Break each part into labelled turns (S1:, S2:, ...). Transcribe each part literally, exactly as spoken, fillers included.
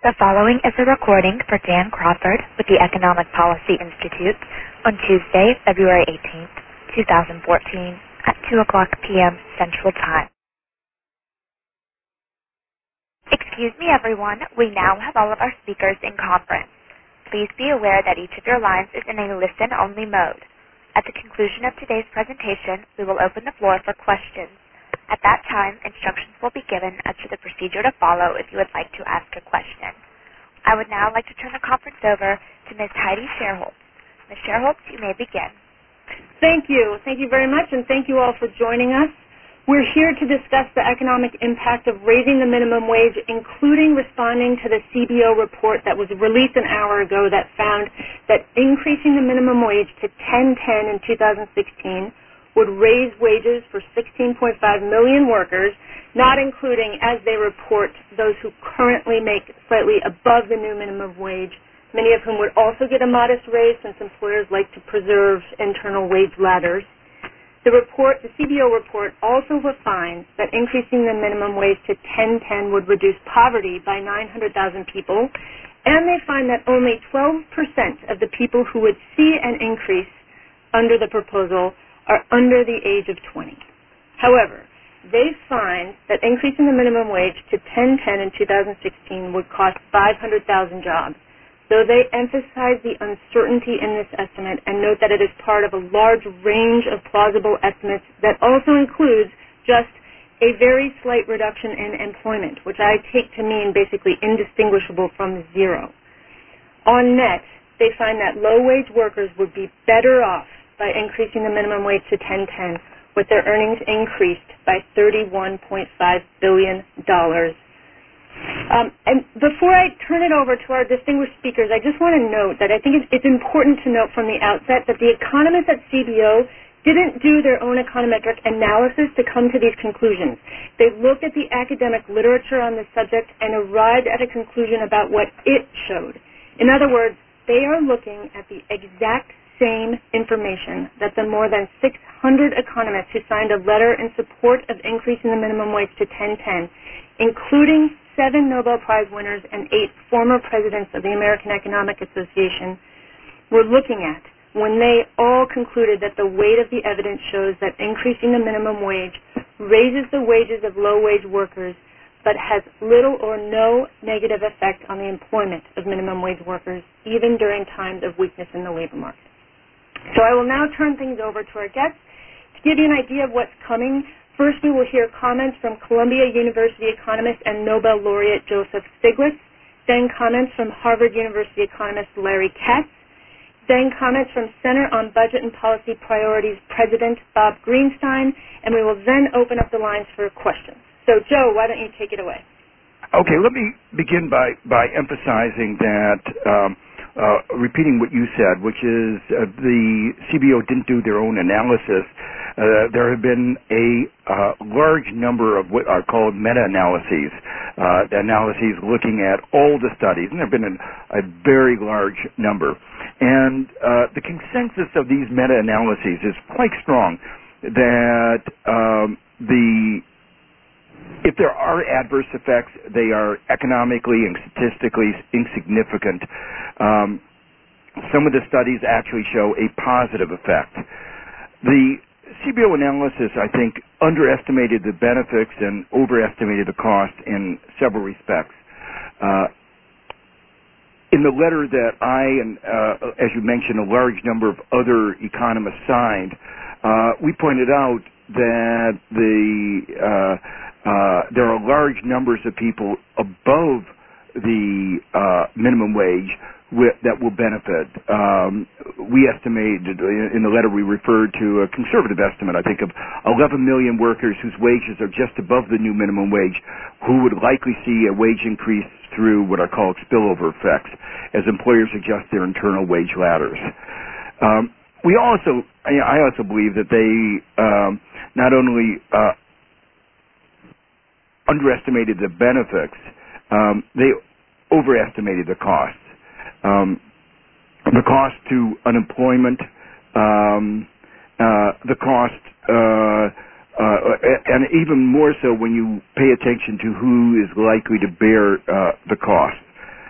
S1: The following is a recording for Dan Crawford with the Economic Policy Institute on Tuesday, February eighteenth, twenty fourteen at two o'clock p.m. Central Time. Excuse me, everyone. We now have all of our speakers in conference. Please be aware that each of your lines is in a listen-only mode. At the conclusion of today's presentation, we will open the floor for questions. At that time, instructions will be given as to the procedure to follow if you would like to ask a question. I would now like to turn the conference over to Miz Heidi Sherholtz. Miz Sherholtz, you may begin.
S2: Thank you. Thank you very much, and thank you all for joining us. We're here to discuss the economic impact of raising the minimum wage, including responding to the C B O report that was released an hour ago that found that increasing the minimum wage to ten ten in two thousand sixteen would raise wages for sixteen point five million workers, not including, as they report, those who currently make slightly above the new minimum wage, many of whom would also get a modest raise since employers like to preserve internal wage ladders. The report, the C B O report, also finds that increasing the minimum wage to ten ten would reduce poverty by nine hundred thousand people, and they find that only twelve percent of the people who would see an increase under the proposal are under the age of twenty. However, they find that increasing the minimum wage to ten ten in two thousand sixteen would cost five hundred thousand jobs, though they emphasize the uncertainty in this estimate and note that it is part of a large range of plausible estimates that also includes just a very slight reduction in employment, which I take to mean basically indistinguishable from zero. On net, they find that low-wage workers would be better off by increasing the minimum wage to ten ten, with their earnings increased by thirty-one point five billion dollars. Um, and before I turn it over to our distinguished speakers, I just want to note that I think it's, it's important to note from the outset that the economists at C B O didn't do their own econometric analysis to come to these conclusions. They looked at the academic literature on the subject and arrived at a conclusion about what it showed. In other words, they are looking at the exact same information that the more than six hundred economists who signed a letter in support of increasing the minimum wage to ten ten, including seven Nobel Prize winners and eight former presidents of the American Economic Association, were looking at when they all concluded that the weight of the evidence shows that increasing the minimum wage raises the wages of low-wage workers but has little or no negative effect on the employment of minimum wage workers, even during times of weakness in the labor market. So I will now turn things over to our guests. To give you an idea of what's coming, first we will hear comments from Columbia University economist and Nobel laureate Joseph Stiglitz, then comments from Harvard University economist Larry Katz, then comments from Center on Budget and Policy Priorities President Bob Greenstein, and we will then open up the lines for questions. So Joe, why don't you take it away?
S3: Okay, let me begin by, by emphasizing that um, Uh, repeating what you said, which is uh, the C B O didn't do their own analysis. Uh, there have been a uh, large number of what are called meta-analyses, uh, analyses looking at all the studies, and there have been a, a very large number. And uh, the consensus of these meta-analyses is quite strong that um, the if there are adverse effects, they are economically and statistically insignificant. Um, some of the studies actually show a positive effect. The C B O analysis, I think, underestimated the benefits and overestimated the cost in several respects. Uh, in the letter that I and, uh, as you mentioned, a large number of other economists signed, uh, we pointed out that the uh, uh, there are large numbers of people above the uh, minimum wage with, that will benefit. Um, we estimated, in the letter we referred to a conservative estimate, I think, of eleven million workers whose wages are just above the new minimum wage who would likely see a wage increase through what are called spillover effects as employers adjust their internal wage ladders. Um, we also, I also believe that they um, not only uh, underestimated the benefits, um, they overestimated the costs. Um, the cost to unemployment, um, uh, the cost, uh, uh, and even more so when you pay attention to who is likely to bear uh, the cost.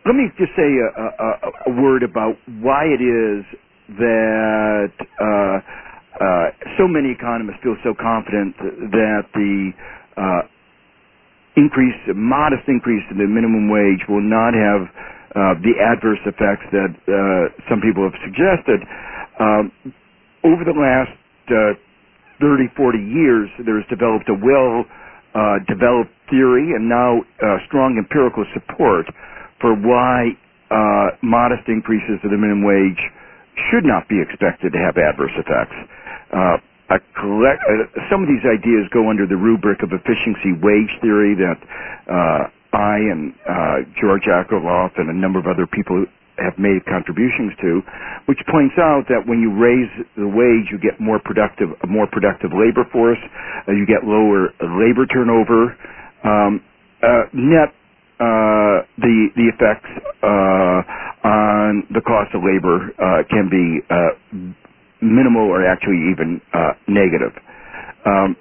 S3: let me just say a, a, a word about why it is that uh, uh, so many economists feel so confident that the uh, increase, modest increase in the minimum wage will not have uh, the adverse effects that uh, some people have suggested. Um, over the last uh, thirty, forty years, there's developed a well uh, developed theory and now uh, strong empirical support for why uh, modest increases in the minimum wage should not be expected to have adverse effects. Uh, a collect, uh, some of these ideas go under the rubric of efficiency wage theory that uh, I and uh, George Akerlof and a number of other people have made contributions to, which points out that when you raise the wage, you get more productive, a more productive labor force, uh, you get lower labor turnover. Um, uh, net, uh, the the effects uh, on the cost of labor uh, can be uh, minimal or actually even uh, negative. Um,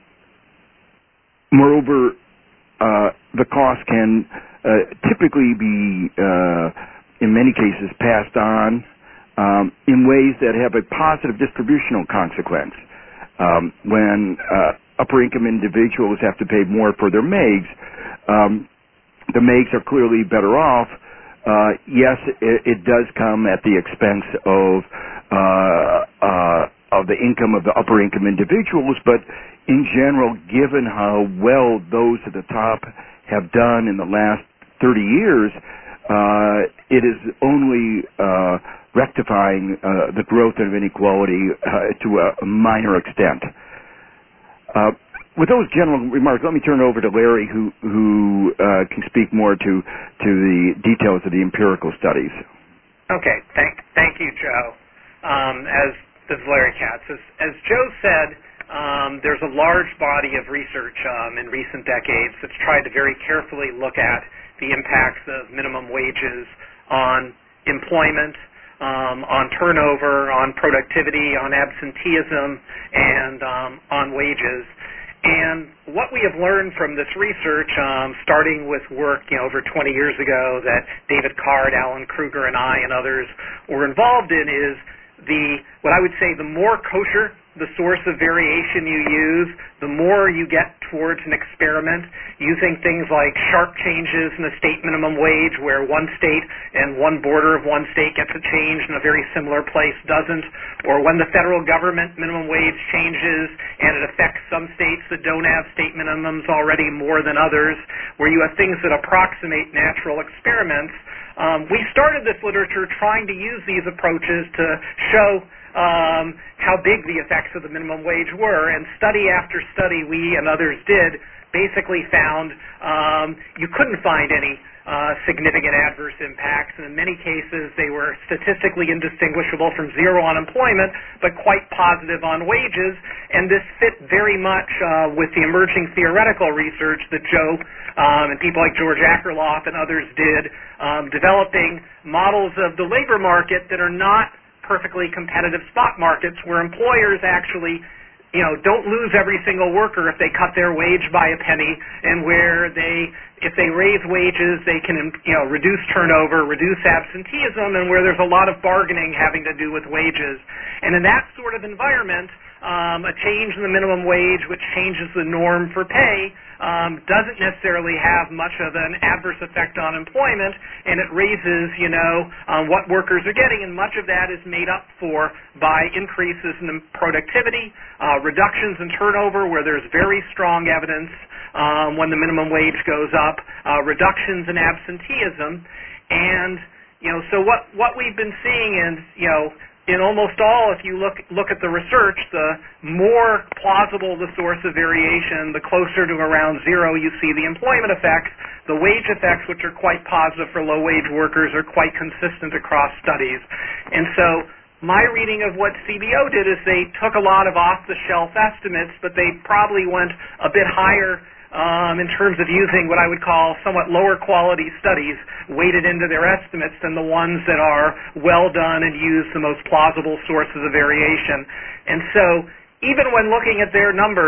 S3: moreover, uh, the cost can uh, typically be uh, in many cases passed on um, in ways that have a positive distributional consequence. Um, when uh, upper-income individuals have to pay more for their M E Gs, um, the M E Gs are clearly better off. Uh, yes, it, it does come at the expense of uh, uh, of the income of the upper-income individuals, but in general, given how well those at the top have done in the last thirty years, Uh, it is only uh, rectifying uh, the growth of inequality uh, to a, a minor extent. Uh, with those general remarks, let me turn it over to Larry, who who uh, can speak more to to the details of the empirical studies.
S4: Okay, thank thank you, Joe. Um, as this is Larry Katz. As, as Joe said, um, there's a large body of research um, in recent decades that's tried to very carefully look at the impacts of minimum wages on employment, um, on turnover, on productivity, on absenteeism, and um, on wages. And what we have learned from this research, um, starting with work you know, over twenty years ago that David Card, Alan Kruger, and I and others were involved in, is the what I would say the more kosher the source of variation you use, the more you get towards an experiment using things like sharp changes in the state minimum wage, where one state and one border of one state gets a change and a very similar place doesn't, or when the federal government minimum wage changes and it affects some states that don't have state minimums already more than others, where you have things that approximate natural experiments. Um, we started this literature trying to use these approaches to show Um, how big the effects of the minimum wage were, and study after study we and others did basically found um, you couldn't find any uh, significant adverse impacts, and in many cases they were statistically indistinguishable from zero on employment, but quite positive on wages, and this fit very much uh, with the emerging theoretical research that Joe um, and people like George Akerlof and others did, um, developing models of the labor market that are not perfectly competitive spot markets where employers actually, you know, don't lose every single worker if they cut their wage by a penny, and where they, if they raise wages, they can, you know, reduce turnover, reduce absenteeism, and where there's a lot of bargaining having to do with wages. And in that sort of environment, um, a change in the minimum wage, which changes the norm for pay, um, doesn't necessarily have much of an adverse effect on employment, and it raises, you know, um, what workers are getting, and much of that is made up for by increases in productivity, uh, reductions in turnover, where there's very strong evidence um, when the minimum wage goes up, uh, reductions in absenteeism, and, you know, so what, what we've been seeing is, you know, in almost all, if you look look at the research, the more plausible the source of variation, the closer to around zero you see the employment effects. The wage effects, which are quite positive for low-wage workers, are quite consistent across studies. And so my reading of what C B O did is they took a lot of off-the-shelf estimates, but they probably went a bit higher Um, in terms of using what I would call somewhat lower quality studies weighted into their estimates than the ones that are well done and use the most plausible sources of variation. And so even when looking at their numbers,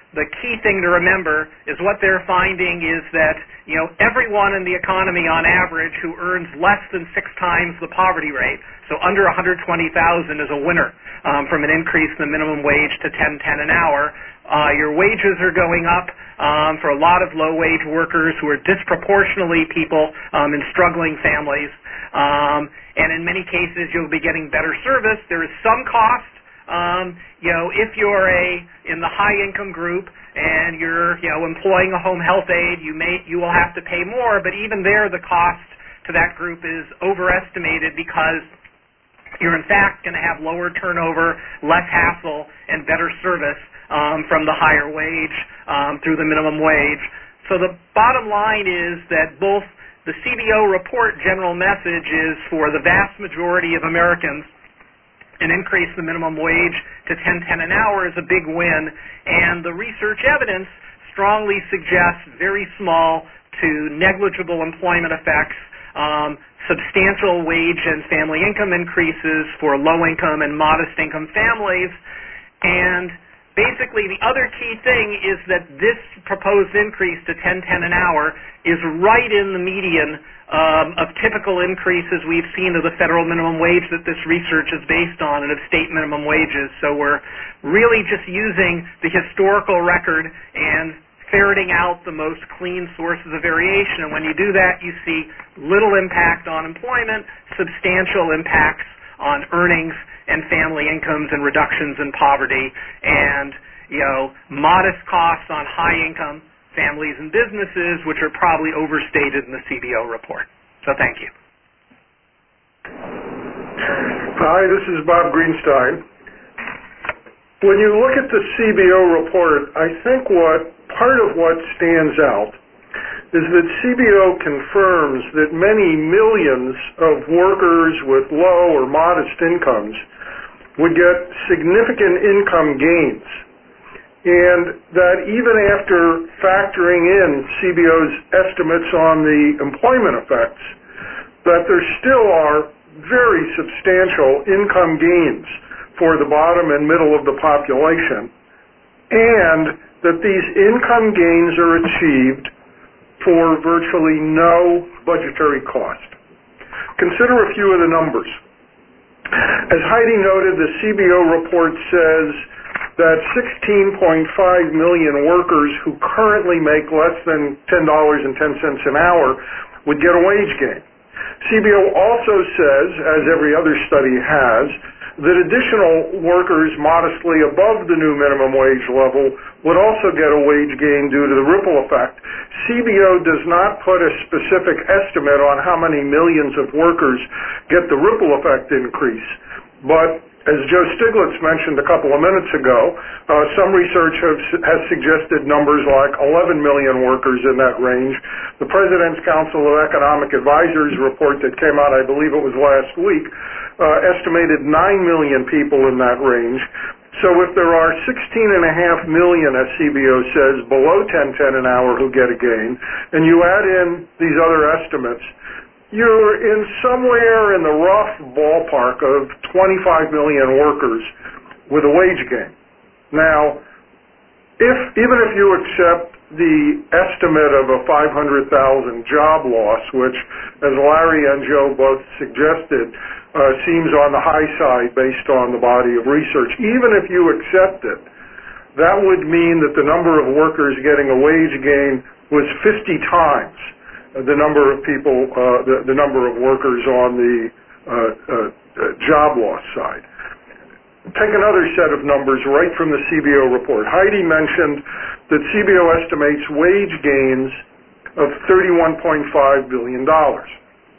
S4: the key thing to remember is what they're finding is that, you know, everyone in the economy on average who earns less than six times the poverty rate, so under one hundred twenty thousand dollars is a winner um, from an increase in the minimum wage to ten ten an hour. Uh, your wages are going up um, for a lot of low-wage workers who are disproportionately people um, in struggling families. Um, and in many cases, you'll be getting better service. There is some cost. Um, you know, if you're a in the high-income group and you're, you know, employing a home health aide, you may you will have to pay more. But even there, the cost to that group is overestimated because you're in fact going to have lower turnover, less hassle, and better service um, from the higher wage um, through the minimum wage. So the bottom line is that both the C B O report general message is for the vast majority of Americans, an increase in the minimum wage to ten ten an hour is a big win, and the research evidence strongly suggests very small to negligible employment effects, um, substantial wage and family income increases for low-income and modest-income families, and basically the other key thing is that this proposed increase to ten ten an hour is right in the median Um, of typical increases we've seen of the federal minimum wage that this research is based on and of state minimum wages. So we're really just using the historical record and ferreting out the most clean sources of variation. And when you do that, you see little impact on employment, substantial impacts on earnings and family incomes and reductions in poverty, and, you know, modest costs on high income families and businesses, which are probably overstated in the C B O report. So thank you.
S5: Hi, this is Bob Greenstein. When you look at the C B O report, I think what part of what stands out is that C B O confirms that many millions of workers with low or modest incomes would get significant income gains, and that even after factoring in C B O's estimates on the employment effects, that there still are very substantial income gains for the bottom and middle of the population, and that these income gains are achieved for virtually no budgetary cost. Consider a few of the numbers. As Heidi noted, the C B O report says that sixteen point five million workers who currently make less than ten dollars and ten cents an hour would get a wage gain. C B O also says, as every other study has, that additional workers modestly above the new minimum wage level would also get a wage gain due to the ripple effect. C B O does not put a specific estimate on how many millions of workers get the ripple effect increase, but as Joe Stiglitz mentioned a couple of minutes ago, uh, some research has, has suggested numbers like eleven million workers in that range. The President's Council of Economic Advisors report that came out, I believe it was last week, uh, estimated nine million people in that range. So if there are sixteen and a half million, as C B O says, below ten ten an hour who get a gain, and you add in these other estimates, you're in somewhere in the rough ballpark of twenty-five million workers with a wage gain. Now, if even if you accept the estimate of a five hundred thousand job loss, which, as Larry and Joe both suggested, uh, seems on the high side based on the body of research, even if you accept it, that would mean that the number of workers getting a wage gain was fifty times the number of people, uh, the, the number of workers on the uh, uh, job loss side. Take another set of numbers right from the C B O report. Heidi mentioned that C B O estimates wage gains of thirty-one point five billion dollars.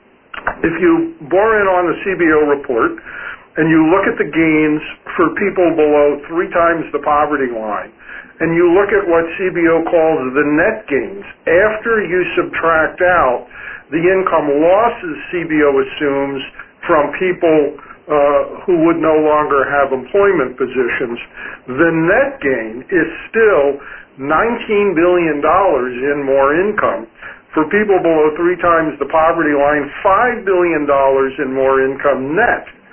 S5: If you bore in on the C B O report and you look at the gains for people below three times the poverty line, and you look at what C B O calls the net gains, after you subtract out the income losses C B O assumes from people uh, who would no longer have employment positions, the net gain is still nineteen billion dollars in more income. For people below three times the poverty line, five billion dollars in more income net.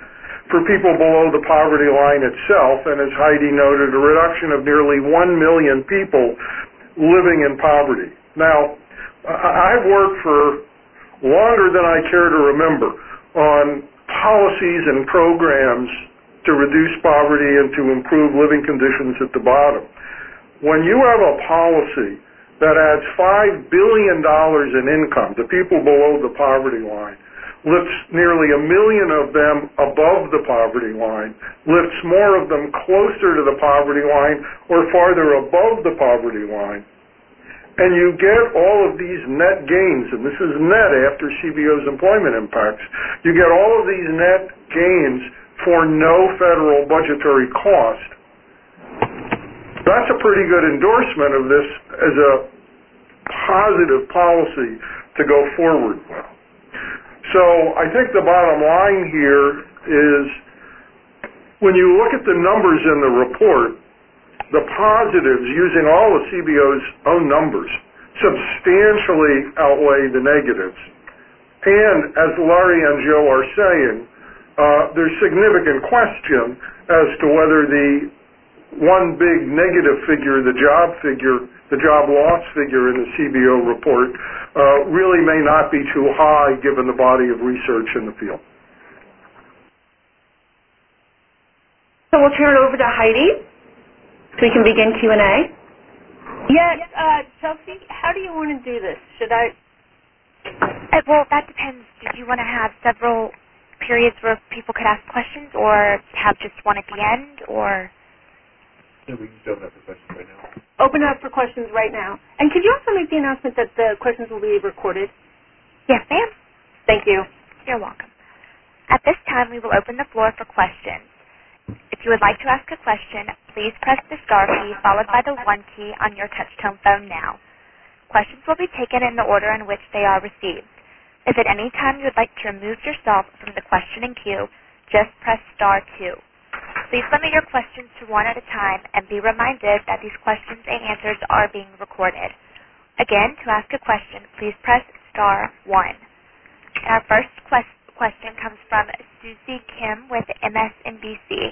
S5: for people below the poverty line itself, and as Heidi noted, a reduction of nearly one million people living in poverty. Now, I've worked for longer than I care to remember on policies and programs to reduce poverty and to improve living conditions at the bottom. When you have a policy that adds five billion dollars in income to people below the poverty line, lifts nearly a million of them above the poverty line, lifts more of them closer to the poverty line or farther above the poverty line, and you get all of these net gains, and this is net after C B O's employment impacts, you get all of these net gains for no federal budgetary cost. That's a pretty good endorsement of this as a positive policy to go forward with. So I think the bottom line here is when you look at the numbers in the report, the positives, using all of C B O's own numbers, substantially outweigh the negatives. And as Larry and Joe are saying, uh, there's significant question as to whether the one big negative figure, the job figure, the job loss figure in the C B O report, uh, really may not be too high given the body of research in the field.
S2: So we'll turn it over to Heidi so we can begin Q and A. Yes, uh, Chelsea, how do you want to do this? Should I?
S1: Uh, well, that depends. Did you want to have several periods where people could ask questions, or have just one at the end, or?
S6: Yeah, we can open up for questions right now.
S2: Open up for questions right now. And could you also make the announcement that the questions will be recorded?
S1: Yes, ma'am.
S2: Thank you.
S1: You're welcome. At this time, we will open the floor for questions. If you would like to ask a question, please press the star key followed by the one key on your touch-tone phone now. Questions will be taken in the order in which they are received. If at any time you would like to remove yourself from the questioning queue, just press star two. Please limit your questions to one at a time and be reminded that these questions and answers are being recorded. Again, to ask a question, please press star one. And our first quest- question comes from Susie Kim with M S N B C.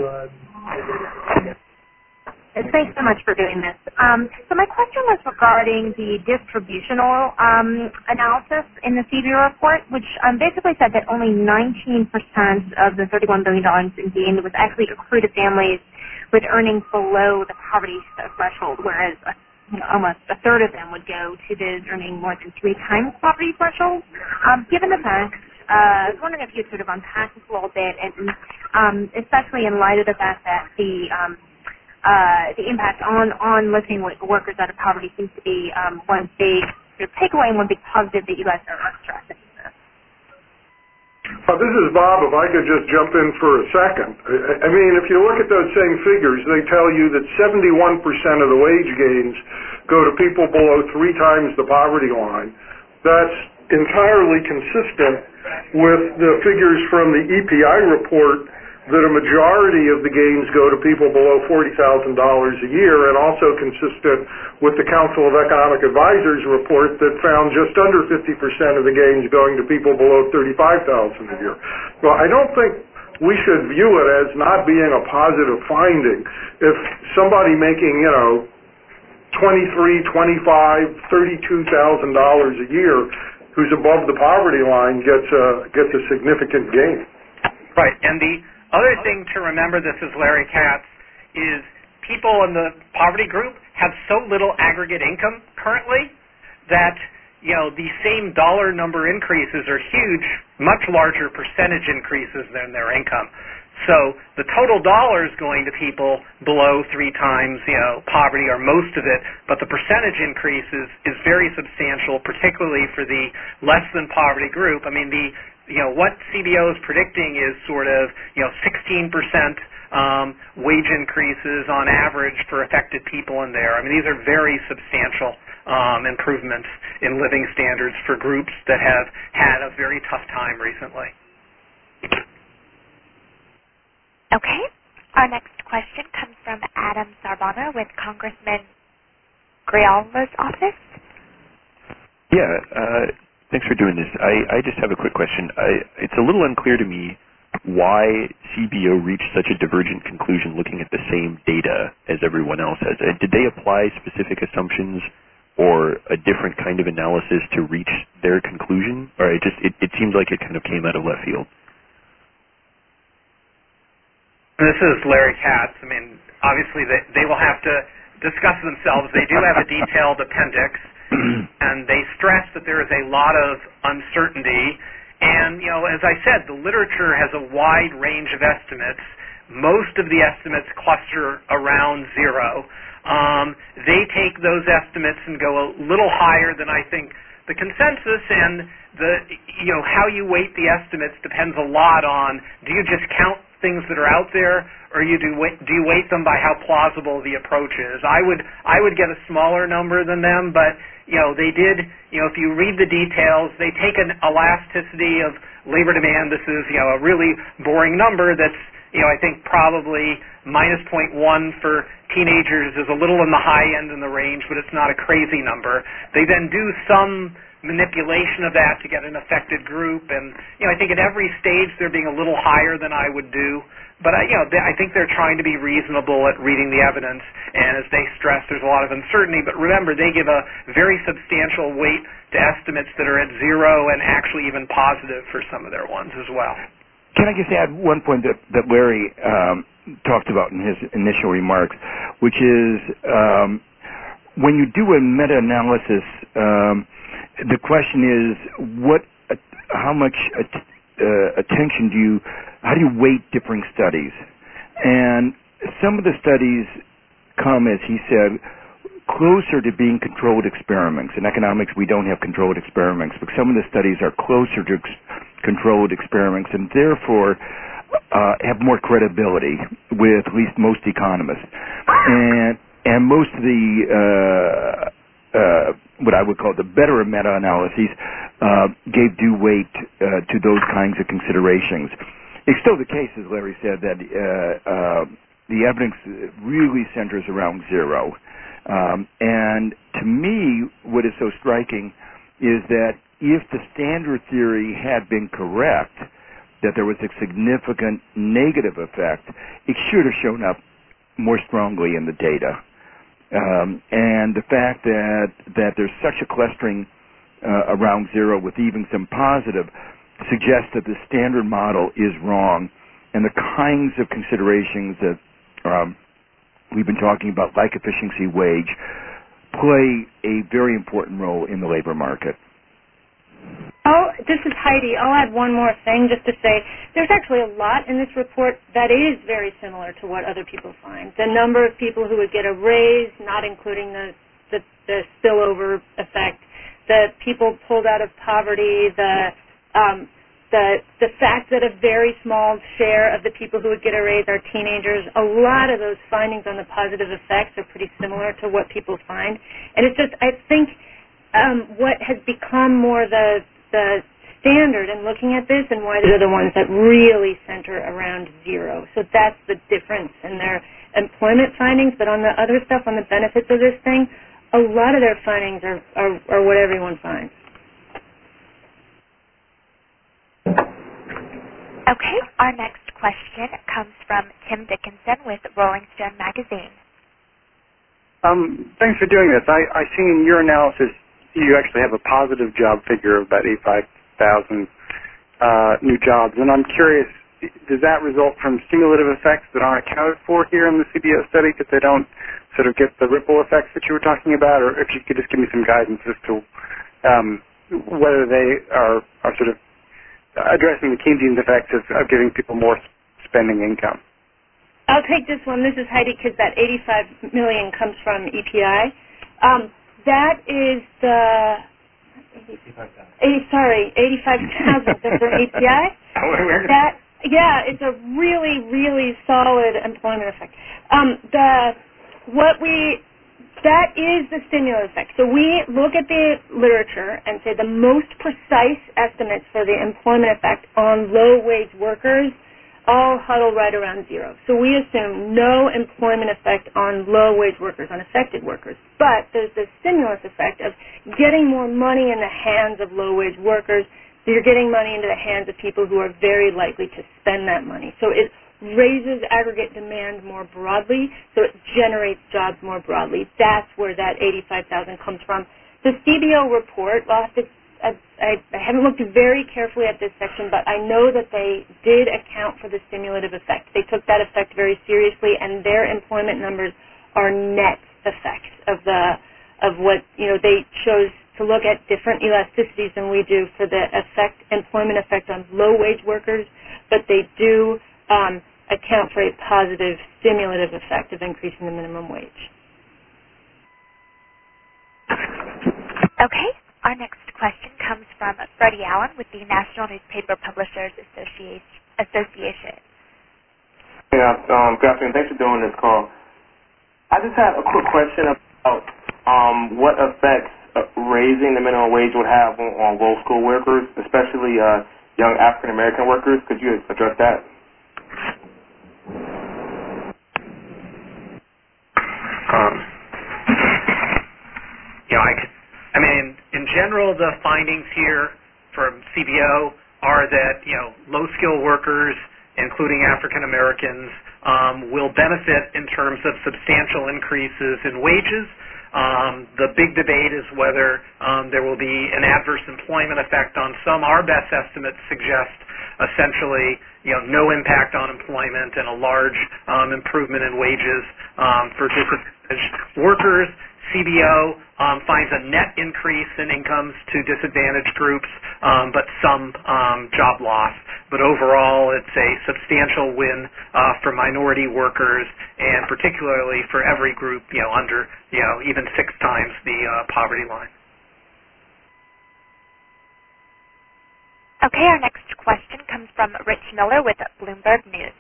S7: Thanks so much for doing this. Um, so my question was regarding the distributional um, analysis in the C B O report, which um, basically said that only nineteen percent of the thirty-one billion dollars in gain was actually accrued to families with earnings below the poverty threshold, whereas a, you know, almost a third of them would go to those earning more than three times poverty threshold. Um, given the fact, uh, I was wondering if you could sort of unpack this a little bit, and um, especially in light of the fact that the um, Uh, the impact on, on lifting workers out of poverty seems to be um, one big sort of takeaway and one big positive that you guys are stressing.
S5: Uh, this is Bob. If I could just jump in for a second. I, I mean, if you look at those same figures, they tell you that seventy-one percent of the wage gains go to people below three times the poverty line. That's entirely consistent with the figures from the E P I report that a majority of the gains go to people below forty thousand dollars a year, and also consistent with the Council of Economic Advisors report that found just under fifty percent of the gains going to people below thirty-five thousand dollars a year. Well, I don't think we should view it as not being a positive finding. If somebody making, you know, twenty-three, twenty-five, thirty-two thousand dollars a year who's above the poverty line gets a, gets a significant gain.
S4: Right, and the other thing to remember, this is Larry Katz, is people in the poverty group have so little aggregate income currently that, you know, the same dollar number increases are huge, much larger percentage increases than their income. So the total dollars going to people below three times, you know, poverty or most of it, but the percentage increase is, is very substantial, particularly for the less than poverty group. I mean, the you know, what C B O is predicting is sort of, you know, sixteen percent um, wage increases on average for affected people in there. I mean, these are very substantial um, improvements in living standards for groups that have had a very tough time recently.
S1: Okay. Our next question comes from Adam Sarbana with Congressman Grijalva's office.
S6: Yeah, uh, thanks for doing this. I, I just have a quick question. I, it's a little unclear to me
S8: why C B O reached such a divergent conclusion looking at the same data as everyone else has. Uh, did they apply specific assumptions or a different kind of analysis to reach their conclusion? Or it just it, it seems like it kind of came out of left field.
S4: This is Larry Katz. I mean, obviously they, they will have to discuss themselves. They do have a detailed appendix, and they stress that there is a lot of uncertainty. And, you know, as I said, the literature has a wide range of estimates. Most of the estimates cluster around zero. Um, they take those estimates and go a little higher than I think the consensus, and the, you know, how you weight the estimates depends a lot on, do you just count things that are out there, or you do weight, do you weight them by how plausible the approach is? I would I would get a smaller number than them, but you know they did. You know, if you read the details, they take an elasticity of labor demand. This is you know a really boring number. That's you know I think probably minus zero point one for teenagers is a little in the high end in the range, but it's not a crazy number. They then do some manipulation of that to get an affected group, and you know I think at every stage they're being a little higher than I would do, but I, you know they, I think they're trying to be reasonable at reading the evidence, and as they stress, there's a lot of uncertainty, but remember they give a very substantial weight to estimates that are at zero and actually even positive for some of their ones as well.
S3: Can I just add one point that, that Larry um, talked about in his initial remarks, which is um, when you do a meta-analysis, um, the question is, what, uh, how much uh, uh, attention do you, how do you weight differing studies? And some of the studies come, as he said, closer to being controlled experiments. In economics, we don't have controlled experiments, but some of the studies are closer to ex- controlled experiments and therefore uh, have more credibility with at least most economists. And, and most of the uh, Uh, what I would call the better meta-analyses uh, gave due weight uh, to those kinds of considerations. It's still the case, as Larry said, that uh, uh, the evidence really centers around zero. Um, and to me, what is so striking is that if the standard theory had been correct, that there was a significant negative effect, it should have shown up more strongly in the data. Um, and the fact that that there's such a clustering uh, around zero with even some positive suggests that the standard model is wrong, and the kinds of considerations that um, we've been talking about, like efficiency wage, play a very important role in the labor market.
S2: Oh, this is Heidi. I'll add one more thing just to say there's actually a lot in this report that is very similar to what other people find. The number of people who would get a raise, not including the, the, the spillover effect, the people pulled out of poverty, the, um, the, the fact that a very small share of the people who would get a raise are teenagers. A lot of those findings on the positive effects are pretty similar to what people find. And it's just, I think, um, what has become more the the standard in looking at this and why they're the ones that really center around zero. So that's the difference in their employment findings. But on the other stuff, on the benefits of this thing, a lot of their findings are, are, are what everyone finds.
S1: Okay, our next question comes from Tim Dickinson with Rolling Stone magazine.
S9: Um, thanks for doing this. I, I see in your analysis you actually have a positive job figure of about eighty-five thousand uh, new jobs. And I'm curious, does that result from stimulative effects that aren't accounted for here in the C B O study because they don't sort of get the ripple effects that you were talking about? Or if you could just give me some guidance as to um, whether they are, are sort of addressing the Keynesian effects of, of giving people more spending income.
S2: I'll take this one. This is Heidi because that eighty-five million comes from E P I. Um, That is the eighty, sorry, eighty-five thousand from E P I. That yeah, it's a really really solid employment effect. Um, the what we that is the stimulus effect. So we look at the literature and say the most precise estimates for the employment effect on low wage workers all huddle right around zero. So we assume no employment effect on low-wage workers, on affected workers. But there's the stimulus effect of getting more money in the hands of low-wage workers. So you're getting money into the hands of people who are very likely to spend that money. So it raises aggregate demand more broadly, so it generates jobs more broadly. That's where that eighty-five thousand comes from. The C B O report, well, I, I, I haven't looked very carefully at this section, but I know that they did account for the stimulative effect. They took that effect very seriously, and their employment numbers are net effects of the of what, you know, they chose to look at different elasticities than we do for the effect, employment effect on low-wage workers, but they do um, account for a positive stimulative effect of increasing the minimum wage.
S1: Okay, our next question comes from Freddie Allen with the National Newspaper Publishers Association.
S10: Yeah, um, good afternoon. Thanks for doing this call. I just have a quick question about um, what effects uh, raising the minimum wage would have on, on low-skilled workers, especially uh, young African-American workers. Could you address that?
S4: Um, you know, I could, I mean, in general, the findings here from C B O are that, you know, low-skilled workers, including African Americans, um, will benefit in terms of substantial increases in wages. Um, the big debate is whether um, there will be an adverse employment effect on some. Our best estimates suggest essentially, you know, no impact on employment and a large um, improvement in wages um, for disadvantaged workers. C B O um, finds a net increase in incomes to disadvantaged groups, um, but some um, job loss. But overall, it's a substantial win uh, for minority workers, and particularly for every group, you know, under, you know, even six times the uh, poverty line.
S1: Okay, our next question comes from Rich Miller with Bloomberg News.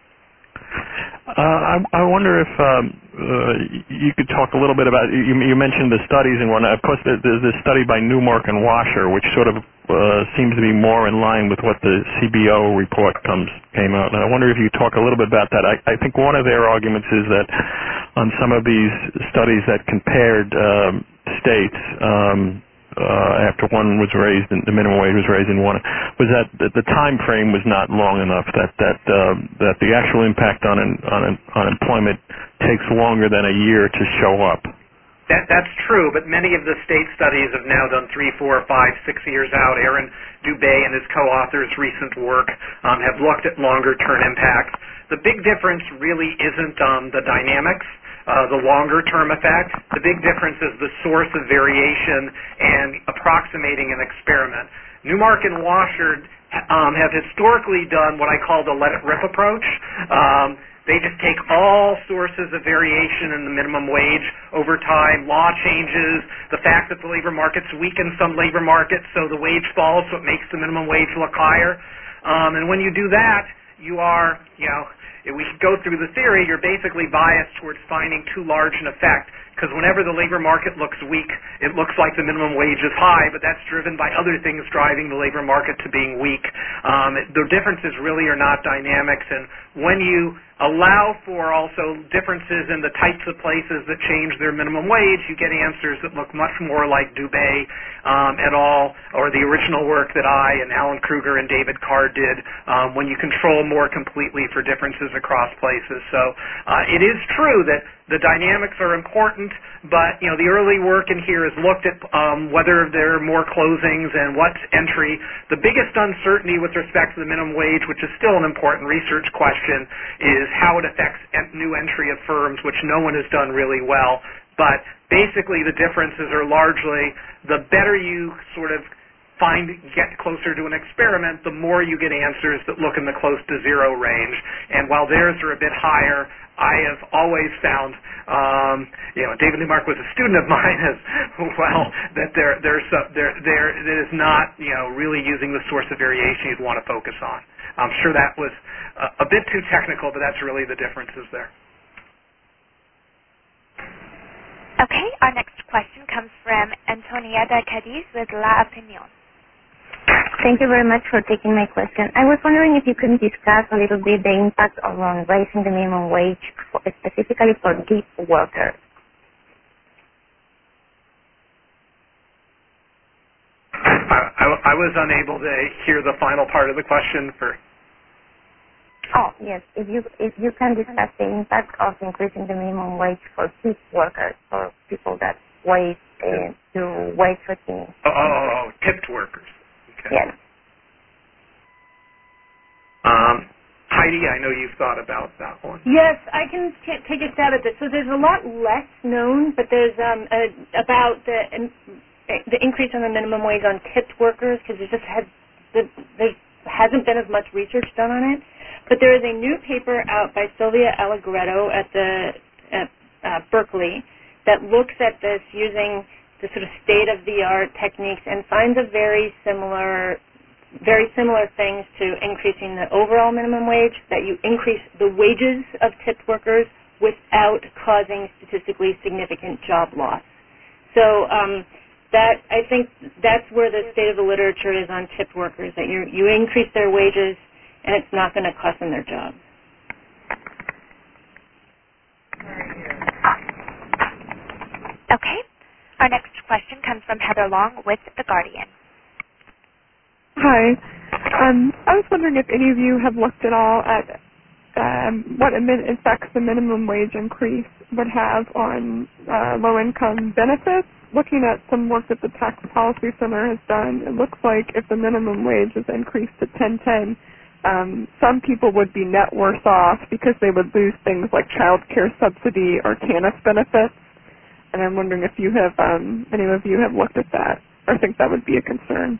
S11: Uh, I, I wonder if um, uh, you could talk a little bit about, you, you mentioned the studies and whatnot. Of course, there's this study by Newmark and Washer, which sort of uh, seems to be more in line with what the C B O report comes came out. And I wonder if you could talk a little bit about that. I, I think one of their arguments is that on some of these studies that compared um, states, um, Uh, after one was raised, and the minimum wage was raised in one, was that the time frame was not long enough. That that uh, that the actual impact on an, on an, on employment takes longer than a year to show up.
S4: That that's true, but many of the state studies have now done three, four, five, six years out. Aaron Dubé and his co-authors' recent work um, have looked at longer-term impacts. The big difference really isn't um, the dynamics. Uh, the longer-term effect. The big difference is the source of variation and approximating an experiment. Newmark and Washer um, have historically done what I call the let-it-rip approach. Um, they just take all sources of variation in the minimum wage over time, law changes, the fact that the labor market's weak in some labor markets, so the wage falls, so it makes the minimum wage look higher. Um, and when you do that, you are, you know, if we go through the theory, you're basically biased towards finding too large an effect, because whenever the labor market looks weak, it looks like the minimum wage is high, but that's driven by other things driving the labor market to being weak. Um, the differences really are not dynamics, and when you allow for also differences in the types of places that change their minimum wage, you get answers that look much more like Dubé um, et al., or the original work that I and Alan Kruger and David Carr did, um, when you control more completely for differences across places. So uh, it is true that the dynamics are important, but you know the early work in here has looked at um, whether there are more closings and what's entry. The biggest uncertainty with respect to the minimum wage, which is still an important research question, is how it affects new entry of firms, which no one has done really well. But basically the differences are largely the better you sort of find, get closer to an experiment, the more you get answers that look in the close to zero range. And while theirs are a bit higher, I have always found, um, you know, David Newmark was a student of mine as well, that there, there's a, there, there, it is not, you know, really using the source of variation you'd want to focus on. I'm sure that was a, a bit too technical, but that's really the differences there.
S1: Okay, our next question comes from Antonieta Cadiz with La Opinión.
S12: Thank you very much for taking my question. I was wondering if you could discuss a little bit the impact on raising the minimum wage, for, specifically for gig workers.
S4: I, I, I was unable to hear the final part of the question. For
S12: Oh yes, if you if you can discuss the impact of increasing the minimum wage for tip workers, for people that wait uh, to wait for things.
S4: Oh, oh, oh, oh, tipped workers. Okay.
S12: Yes.
S4: Um, Heidi, I know you've thought about that one.
S2: Yes, I can t- take a stab at this. So there's a lot less known, but there's um, a, about the um, the increase in the minimum wage on tipped workers, because there just had the, there hasn't been as much research done on it. But there is a new paper out by Sylvia Allegretto at the at uh, Berkeley that looks at this using the sort of state-of-the-art techniques and finds a very similar very similar things to increasing the overall minimum wage, that you increase the wages of tipped workers without causing statistically significant job loss. So um, that I think that's where the state of the literature is on tipped workers, that you you increase their wages and it's not going to cost them their job.
S1: Okay. Our next question comes from Heather Long with The Guardian.
S13: Hi. Um, I was wondering if any of you have looked at all at um, what effects the minimum wage increase would have on uh, low-income benefits. Looking at some work that the Tax Policy Center has done, it looks like if the minimum wage is increased to ten ten, um, some people would be net worse off because they would lose things like child care subsidy or TANF benefits. And I'm wondering if you have, um, any of you have looked at that or think that would be a concern.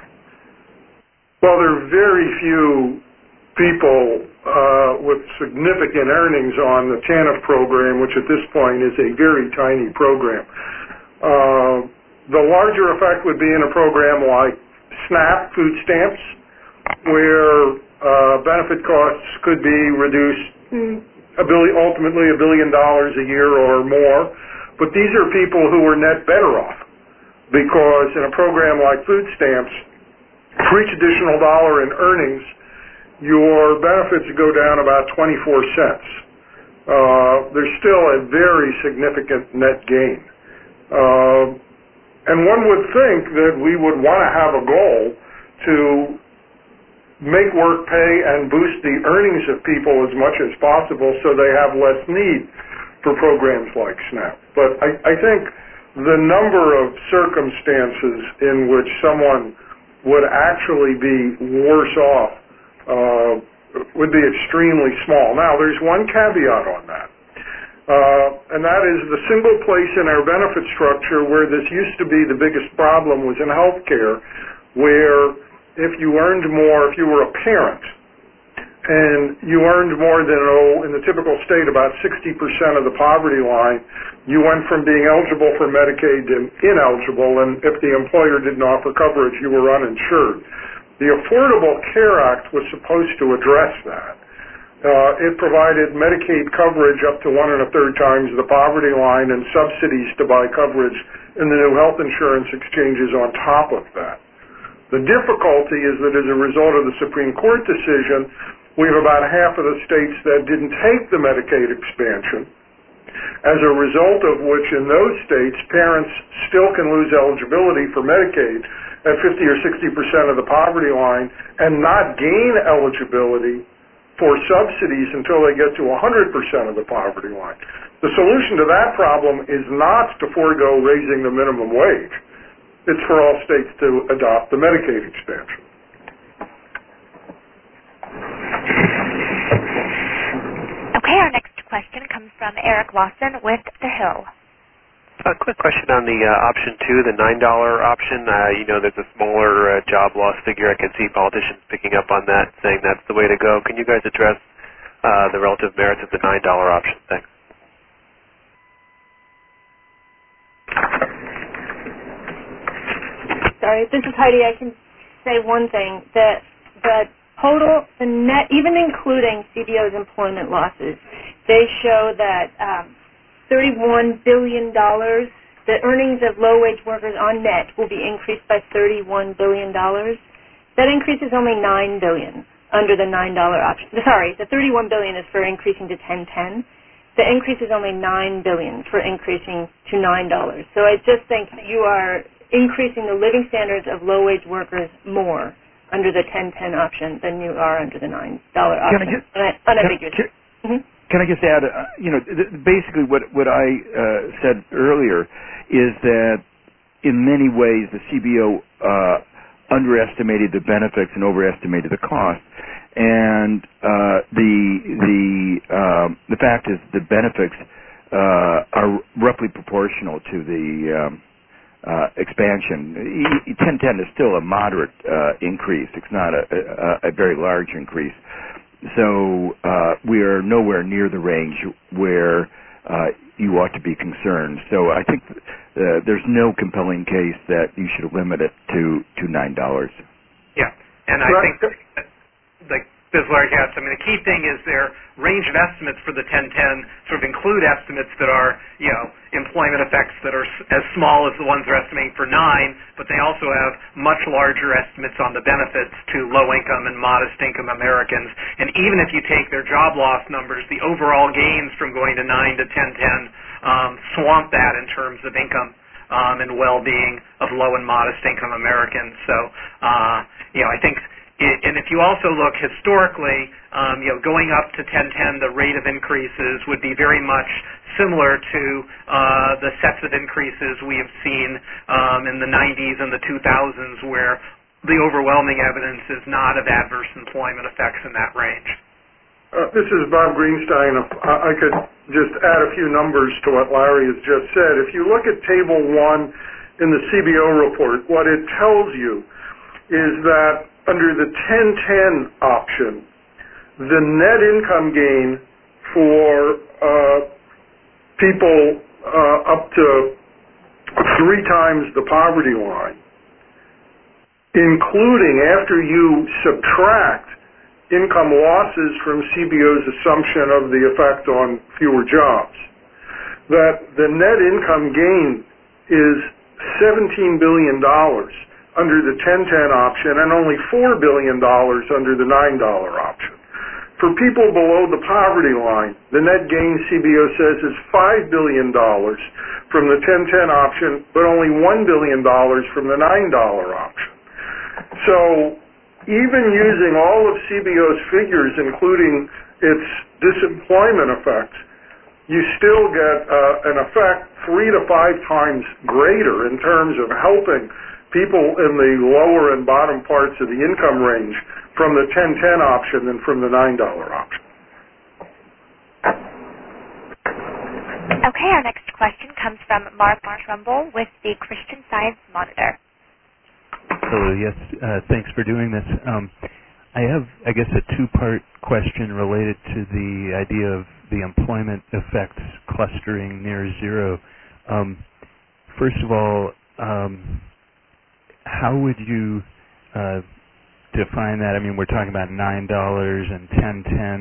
S5: Well, there are very few people uh, with significant earnings on the TANF program, which at this point is a very tiny program. Uh, the larger effect would be in a program like SNAP, food stamps, where uh, benefit costs could be reduced a billion, ultimately a billion dollars a year or more. But these are people who are net better off, because in a program like food stamps, for each additional dollar in earnings, your benefits go down about twenty-four cents. Uh, there's still a very significant net gain. Uh, and one would think that we would want to have a goal to make work pay and boost the earnings of people as much as possible so they have less need for programs like SNAP. But I, I think the number of circumstances in which someone would actually be worse off uh, would be extremely small. Now, there's one caveat on that, uh, and that is the single place in our benefit structure where this used to be the biggest problem was in health care, where if you earned more, if you were a parent, and you earned more than, oh, in the typical state, about sixty percent of the poverty line, you went from being eligible for Medicaid to ineligible, and if the employer didn't offer coverage, you were uninsured. The Affordable Care Act was supposed to address that. Uh, it provided Medicaid coverage up to one and a third times the poverty line and subsidies to buy coverage in the new health insurance exchanges on top of that. The difficulty is that as a result of the Supreme Court decision, we have about half of the states that didn't take the Medicaid expansion, as a result of which in those states parents still can lose eligibility for Medicaid at fifty or sixty percent of the poverty line and not gain eligibility for subsidies until they get to one hundred percent of the poverty line. The solution to that problem is not to forego raising the minimum wage. It's for all states to adopt the Medicaid expansion.
S1: Okay, our next question comes from Eric Lawson with The Hill.
S14: A quick question on the uh, option two, the nine dollar option. Uh, you know, there's a smaller uh, job loss figure. I can see politicians picking up on that, saying that's the way to go. Can you guys address uh, the relative merits of the nine dollar option? Thanks.
S2: Sorry, this is Heidi. I can say one thing, that the total, the net, even including C B O's employment losses, they show that um, thirty-one billion dollars, the earnings of low-wage workers on net will be increased by thirty-one billion dollars. That increase is only nine billion dollars under the nine dollar option. Sorry, the thirty-one billion dollars is for increasing to ten ten. The increase is only nine billion dollars for increasing to nine dollars. So I just think you are increasing the living standards of low-wage workers more under the ten ten option than you are under the nine dollar option.
S3: Can I just,
S2: unambiguous.
S3: Can, can,
S2: mm-hmm.
S3: can I just add, uh, you know, th- basically what, what I uh, said earlier is that in many ways the C B O uh, underestimated the benefits and overestimated the cost. And uh, the the um, the fact is the benefits uh, are roughly proportional to the um, Uh, expansion. ten ten is still a moderate uh, increase. It's not a, a, a very large increase. So uh, we are nowhere near the range where uh, you ought to be concerned. So I think uh, there's no compelling case that you should limit it to, to nine dollars.
S4: Yeah, and I think, like Biz Larry Katz, I mean, the key thing is their range of estimates for the ten ten sort of include estimates that are, you know, employment effects that are as small as the ones they're estimating for nine, but they also have much larger estimates on the benefits to low-income and modest-income Americans. And even if you take their job loss numbers, the overall gains from going to nine to ten ten um, swamp that in terms of income um, and well-being of low and modest-income Americans. So, uh, you know, I think... And if you also look historically, um, you know, going up to ten ten, the rate of increases would be very much similar to uh, the sets of increases we have seen um, in the nineties and the two thousands, where the overwhelming evidence is not of adverse employment effects in that range.
S5: Uh, this is Bob Greenstein. If I could just add a few numbers to what Larry has just said. If you look at Table one in the C B O report, what it tells you is that under the ten ten option, the net income gain for uh, people uh, up to three times the poverty line, including after you subtract income losses from C B O's assumption of the effect on fewer jobs, that the net income gain is seventeen billion dollars under the ten ten option and only four billion dollars under the nine dollar option. For people below the poverty line, the net gain, C B O says, is five billion dollars from the ten ten option, but only one billion dollars from the nine dollar option. So even using all of C B O's figures, including its disemployment effects, you still get uh, an effect three to five times greater in terms of helping people in the lower and bottom parts of the income range from the ten ten option than from the nine dollar option.
S1: Okay, our next question comes from Mark Trumbull with the Christian Science Monitor.
S15: Hello, yes, uh, thanks for doing this. Um, I have, I guess, a two-part question related to the idea of the employment effects clustering near zero. Um, first of all, um, how would you uh, define that? I mean, we're talking about nine dollars and ten ten.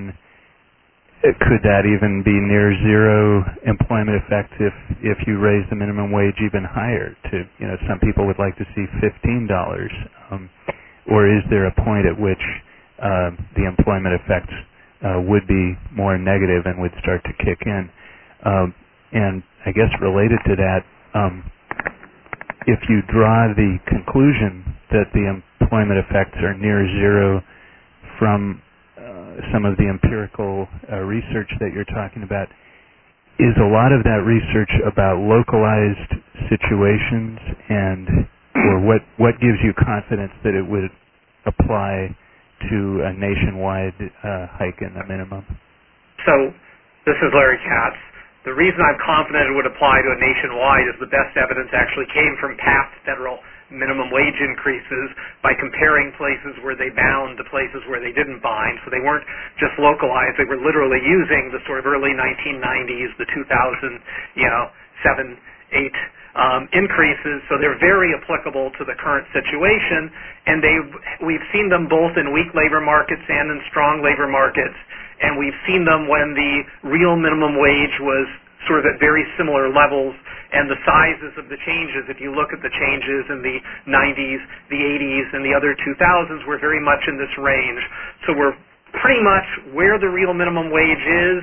S15: Could that even be near zero employment effect if if you raise the minimum wage even higher? To you know, some people would like to see fifteen dollars. Um, or is there a point at which uh, the employment effects uh, would be more negative and would start to kick in? Um, and I guess related to that. Um, If you draw the conclusion that the employment effects are near zero from uh, some of the empirical uh, research that you're talking about, is a lot of that research about localized situations, and or what what gives you confidence that it would apply to a nationwide uh, hike in the minimum?
S4: So, this is Larry Katz. The reason I'm confident it would apply to a nationwide is the best evidence actually came from past federal minimum wage increases by comparing places where they bound to places where they didn't bind. So they weren't just localized. They were literally using the sort of early nineteen nineties, the two thousand, you know, seven, eight um, increases. So they're very applicable to the current situation. And they, we've seen them both in weak labor markets and in strong labor markets. And we've seen them when the real minimum wage was sort of at very similar levels, and the sizes of the changes, if you look at the changes in the nineties, the eighties, and the other two thousands, were very much in this range. So we're pretty much where the real minimum wage is,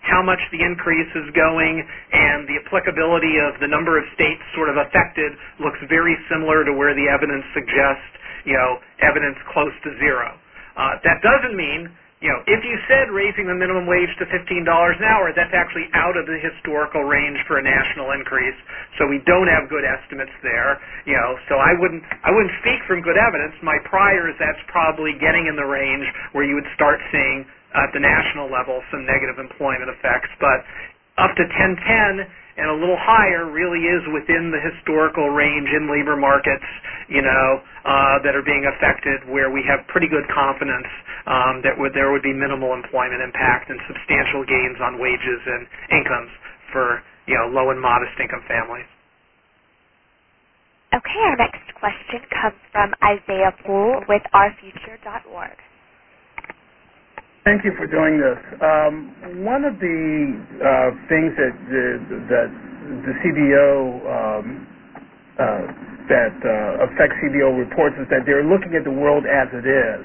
S4: how much the increase is going, and the applicability of the number of states sort of affected looks very similar to where the evidence suggests, you know, evidence close to zero. Uh, that doesn't mean, you know, if you said raising the minimum wage to fifteen dollars an hour, that's actually out of the historical range for a national increase. So we don't have good estimates there. You know, so I wouldn't I wouldn't speak from good evidence. My prior is that's probably getting in the range where you would start seeing at the national level some negative employment effects. But up to ten ten and a little higher really is within the historical range in labor markets, you know, uh, that are being affected, where we have pretty good confidence um, that would, there would be minimal employment impact and substantial gains on wages and incomes for, you know, low and modest income families.
S1: Okay, our next question comes from Isaiah Poole with our future dot org.
S16: Thank you for doing this. Um, one of the uh, things that the, that the C B O um, uh, that uh, affects C B O reports is that they're looking at the world as it is.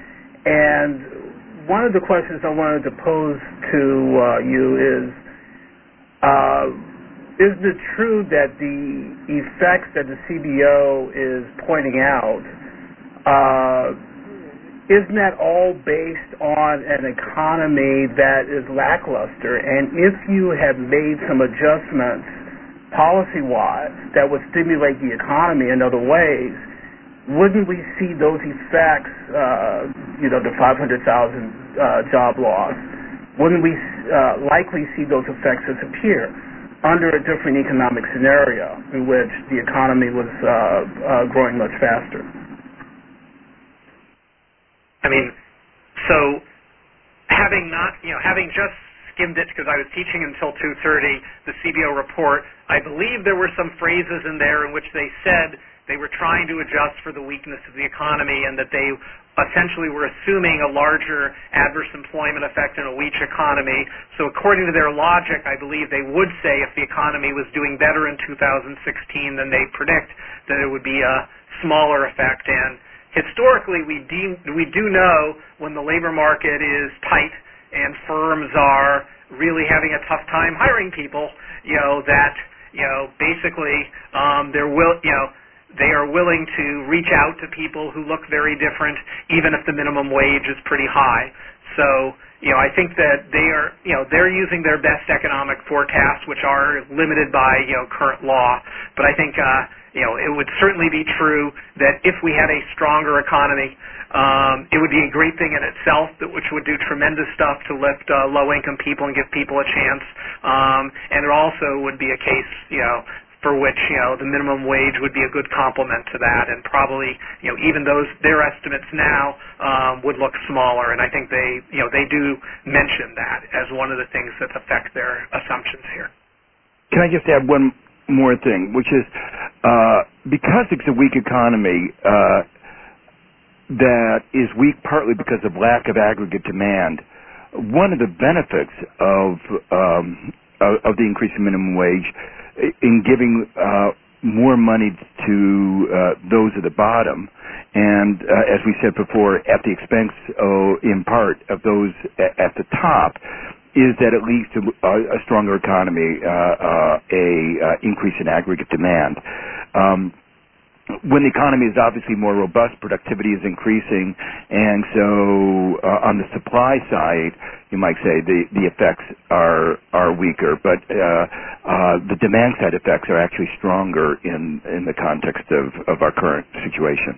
S16: And one of the questions I wanted to pose to uh, you is, uh, is it true that the effects that the C B O is pointing out uh, isn't that all based on an economy that is lackluster? And if you have made some adjustments policy-wise that would stimulate the economy in other ways, wouldn't we see those effects, uh, you know, the five hundred thousand uh, job loss, wouldn't we uh, likely see those effects disappear under a different economic scenario in which the economy was uh, uh, growing much faster?
S4: I mean, so having not, you know, having just skimmed it because I was teaching until two thirty, the C B O report, I believe there were some phrases in there in which they said they were trying to adjust for the weakness of the economy and that they essentially were assuming a larger adverse employment effect in a weak economy. So according to their logic, I believe they would say if the economy was doing better in two thousand sixteen than they predict, that it would be a smaller effect. And historically, we do, we do know when the labor market is tight and firms are really having a tough time hiring people, you know, that, you know, basically um, they're will, you know, they are willing to reach out to people who look very different, even if the minimum wage is pretty high. So, you know, I think that they are, you know, they're using their best economic forecasts, which are limited by, you know, current law. But I think, uh, you know, it would certainly be true that if we had a stronger economy, um, it would be a great thing in itself, that which would do tremendous stuff to lift uh, low-income people and give people a chance. Um, and there also would be a case, you know, for which, you know, the minimum wage would be a good complement to that, and probably, you know, even those, their estimates now um, would look smaller, and I think they, you know, they do mention that as one of the things that affect their assumptions here.
S3: Can I just add one more thing, which is uh, because it's a weak economy uh, that is weak partly because of lack of aggregate demand, one of the benefits of, um, of, of the increase in minimum wage in giving uh, more money to uh, those at the bottom, and uh, as we said before, at the expense, oh, in part, of those at the top, is that it leads to a, a stronger economy, uh, uh, a uh, increase in aggregate demand. Um, when the economy is obviously more robust, productivity is increasing, and so uh, on the supply side, you might say the, the effects are are weaker, but uh, uh, the demand side effects are actually stronger in, in the context of, of our current situation.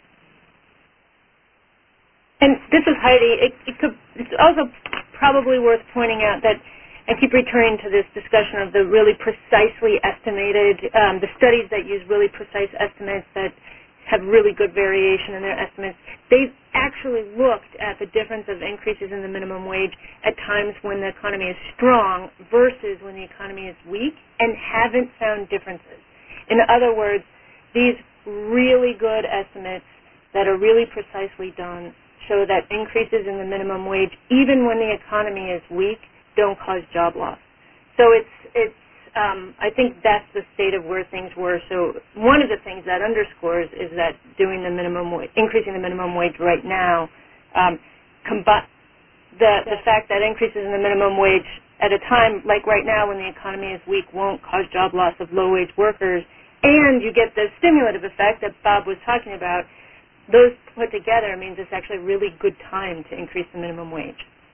S2: And this is Heidi. It, it could, it's also probably worth pointing out that I keep returning to this discussion of the really precisely estimated, um, the studies that use really precise estimates that have really good variation in their estimates. They've actually looked at the difference of increases in the minimum wage at times when the economy is strong versus when the economy is weak, and haven't found differences. In other words, these really good estimates that are really precisely done show that increases in the minimum wage, even when the economy is weak, don't cause job loss. So it's it's um, I think that's the state of where things were. So one of the things that underscores is that doing the minimum wage, increasing the minimum wage right now, um, combi- the the fact that increases in the minimum wage at a time like right now when the economy is weak won't cause job loss of low-wage workers, and you get the stimulative effect that Bob was talking about. Those put together means it's actually a really good time to increase the minimum wage.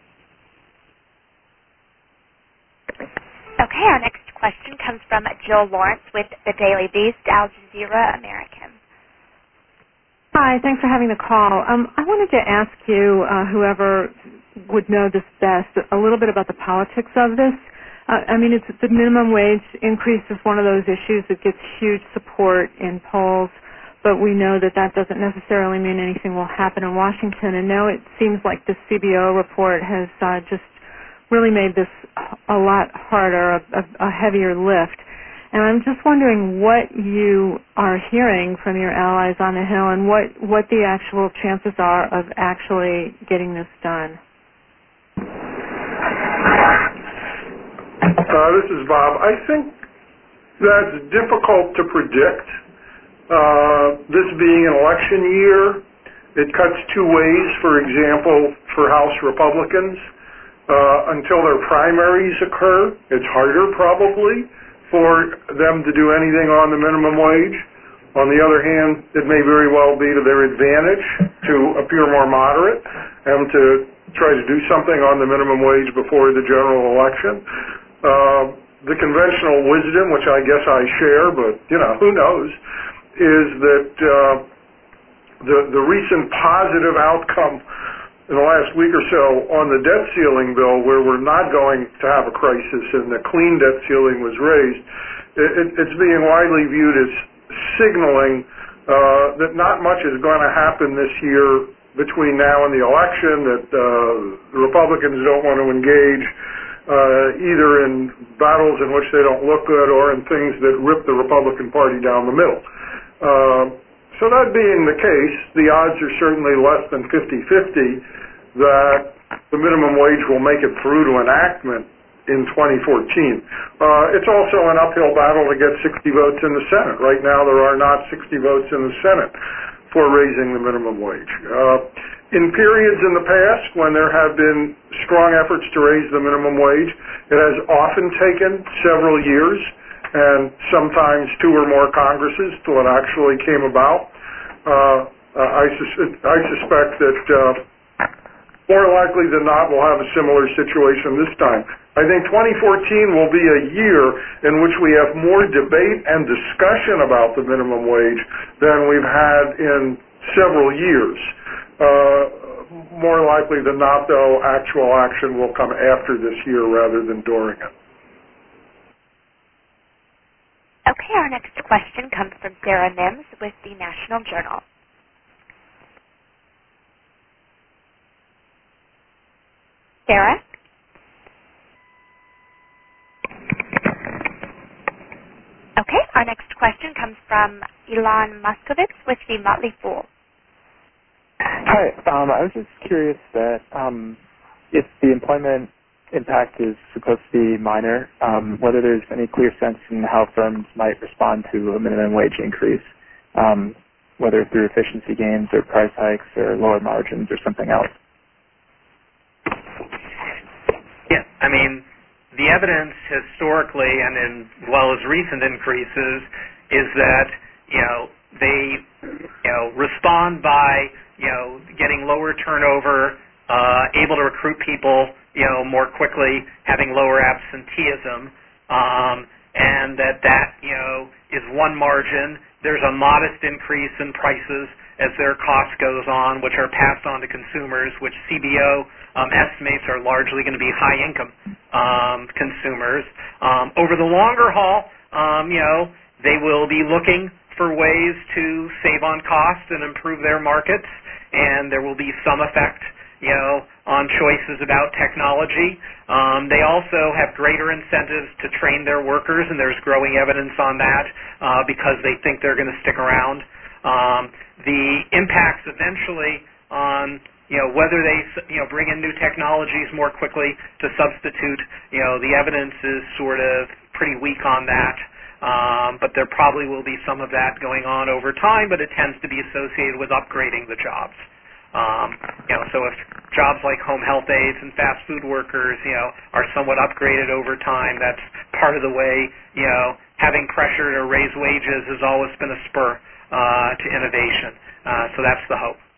S1: Okay, our next question comes from Jill Lawrence with the Daily Beast, Al Jazeera American.
S17: Hi, thanks for having the call. Um, I wanted to ask you, uh, whoever would know this best, a little bit about the politics of this. Uh, I mean, it's the minimum wage increase is one of those issues that gets huge support in polls, but we know that that doesn't necessarily mean anything will happen in Washington. And now it seems like the C B O report has uh, just really made this a lot harder, a, a, a heavier lift. And I'm just wondering what you are hearing from your allies on the Hill and what, what the actual chances are of actually getting this done.
S5: Uh, this is Bob. I think that's difficult to predict. Uh, this being an election year, it cuts two ways. For example, for House Republicans, uh, until their primaries occur, it's harder probably for them to do anything on the minimum wage. On the other hand, it may very well be to their advantage to appear more moderate and to try to do something on the minimum wage before the general election. Uh, the conventional wisdom, which I guess I share, but, you know, who knows, is that uh, the, the recent positive outcome in the last week or so on the debt ceiling bill, where we're not going to have a crisis and the clean debt ceiling was raised, it, it, it's being widely viewed as signaling uh, that not much is going to happen this year between now and the election, that uh, the Republicans don't want to engage uh, either in battles in which they don't look good or in things that rip the Republican Party down the middle. Uh, So that being the case, the odds are certainly less than fifty-fifty that the minimum wage will make it through to enactment in twenty fourteen. Uh, it's also an uphill battle to get sixty votes in the Senate. Right now there are not sixty votes in the Senate for raising the minimum wage. Uh, in periods in the past when there have been strong efforts to raise the minimum wage, it has often taken several years and sometimes two or more Congresses till it actually came about. Uh, I, sus- I suspect that uh, more likely than not we'll have a similar situation this time. I think twenty fourteen will be a year in which we have more debate and discussion about the minimum wage than we've had in several years. Uh, more likely than not, though, actual action will come after this year rather than during it.
S1: Okay, our next question comes from Sarah Mims with the National Journal. Sarah? Okay, our next question comes from Elon Muskovitz with the Motley Fool.
S18: Hi, um, I was just curious that um, if the employment impact is supposed to be minor, um, whether there's any clear sense in how firms might respond to a minimum wage increase, um, whether through efficiency gains or price hikes or lower margins or something else.
S4: Yeah, I mean, the evidence historically and in as well as recent increases is that, you know, they, you know, respond by, you know, getting lower turnover, uh, able to recruit people, you know, more quickly, having lower absenteeism, um, and that that, you know, is one margin. There's a modest increase in prices as their cost goes on, which are passed on to consumers, which C B O um, estimates are largely going to be high-income um, consumers. Um, over the longer haul, um, you know, they will be looking for ways to save on cost and improve their markets, and there will be some effect, you know, on choices about technology. Um, they also have greater incentives to train their workers, and there's growing evidence on that uh, because they think they're going to stick around. Um, the impacts eventually on, you know, whether they, you know, bring in new technologies more quickly to substitute, you know, the evidence is sort of pretty weak on that. Um, but there probably will be some of that going on over time, but it tends to be associated with upgrading the jobs. Um, you know, so if jobs like home health aides and fast food workers, you know, are somewhat upgraded over time. That's part of the way, you know, having pressure to raise wages has always been a spur uh, to innovation. Uh, so that's the hope.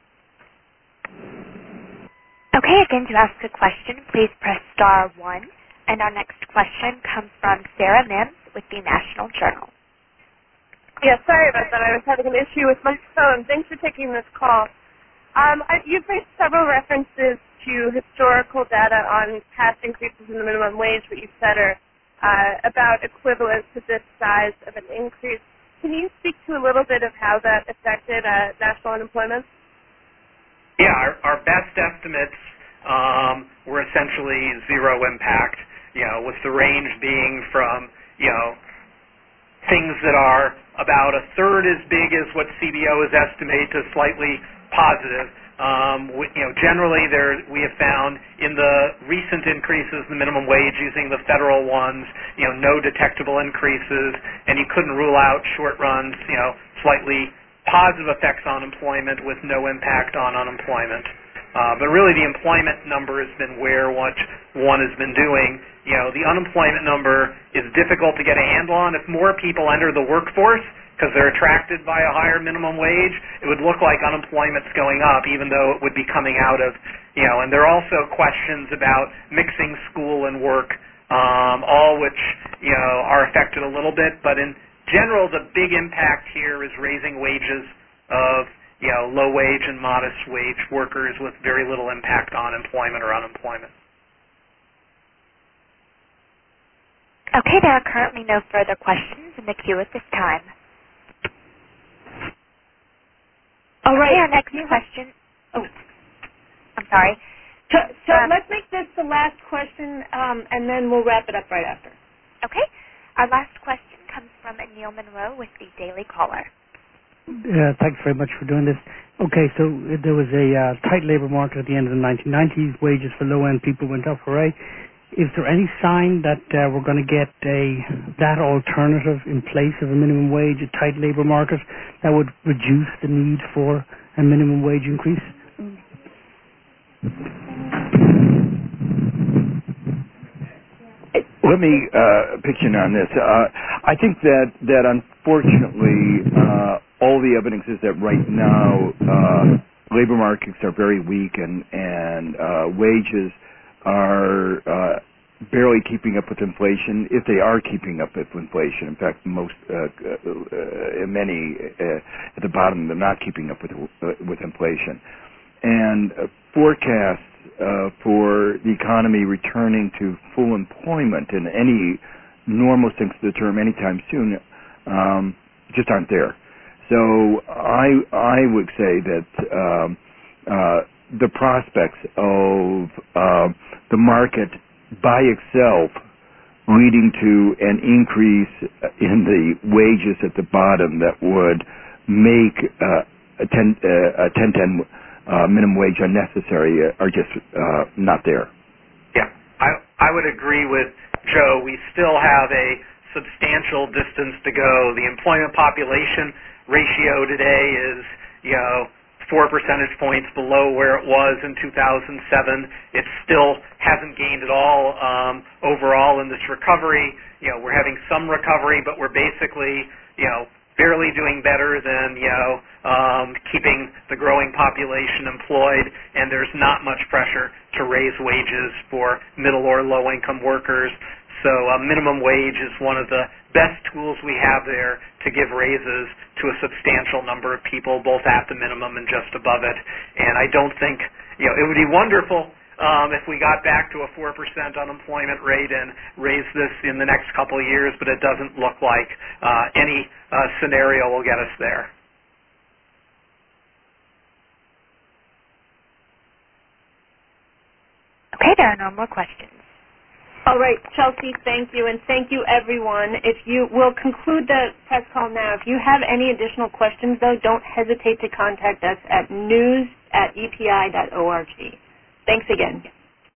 S1: Okay, again, to ask a question, please press star one. And our next question comes from Sarah Mims with the National Journal.
S19: Yeah, sorry about that. I was having an issue with my phone. Thanks for taking this call. Um, I, you've made several references to historical data on past increases in the minimum wage, what you said are uh, about equivalent to this size of an increase. Can you speak to a little bit of how that affected uh, national unemployment?
S4: Yeah, our, our best estimates um, were essentially zero impact, you know, with the range being from, you know, things that are about a third as big as what C B O has estimated to slightly positive. Um, we, you know, generally there we have found in the recent increases in the minimum wage using the federal ones, you know, no detectable increases, and you couldn't rule out short runs, you know, slightly positive effects on employment with no impact on unemployment. Uh, but really the employment number has been where what one has been doing. You know, the unemployment number is difficult to get a handle on. If more people enter the workforce because they're attracted by a higher minimum wage, it would look like unemployment's going up, even though it would be coming out of, you know, and there are also questions about mixing school and work, um, all which, you know, are affected a little bit. But in general, the big impact here is raising wages of, you know, low wage and modest wage workers with very little impact on employment or unemployment.
S1: Okay, there are currently no further questions in the queue at this time.
S2: All right.
S1: Okay, our next question. Oh, I'm sorry.
S2: So, so
S1: um,
S2: let's make this the last question, um, and then we'll wrap it up right after.
S1: Okay. Our last question comes from Neil Monroe with the Daily Caller.
S20: Uh, thanks very much for doing this. Okay, so uh, there was a uh, tight labor market at the end of the nineteen nineties. Wages for low-end people went up, hooray. Is there any sign that uh, we're going to get a that alternative in place of a minimum wage, a tight labor market, that would reduce the need for a minimum wage increase?
S3: Let me uh, pitch in on this. Uh, I think that that unfortunately uh, all the evidence is that right now uh, labor markets are very weak and and uh, wages are uh, barely keeping up with inflation, if they are keeping up with inflation. In fact, most uh, uh, many uh, at the bottom they're not keeping up with uh, with inflation, and uh, forecasts Uh, for the economy returning to full employment in any normal sense of the term anytime soon um, just aren't there. So I I would say that um, uh, the prospects of uh, the market by itself leading to an increase in the wages at the bottom that would make uh, a ten uh, a ten ten Uh, minimum wage unnecessary uh, are just uh, not there.
S4: Yeah, I I would agree with Joe. We still have a substantial distance to go. The employment population ratio today is, you know, four percentage points below where it was in two thousand seven. It still hasn't gained at all um, overall in this recovery. You know, we're having some recovery, but we're basically, you know, barely doing better than, you know, um, keeping the growing population employed, and there's not much pressure to raise wages for middle or low-income workers. So a minimum wage is one of the best tools we have there to give raises to a substantial number of people, both at the minimum and just above it. And I don't think, you know, it would be wonderful Um, if we got back to a four percent unemployment rate and raised this in the next couple of years, but it doesn't look like uh, any uh, scenario will get us there.
S1: Okay, there are no more questions.
S2: All right, Chelsea, thank you, and thank you, everyone. If you will conclude the press call now. If you have any additional questions, though, don't hesitate to contact us at news at e p i dot org. Thanks again.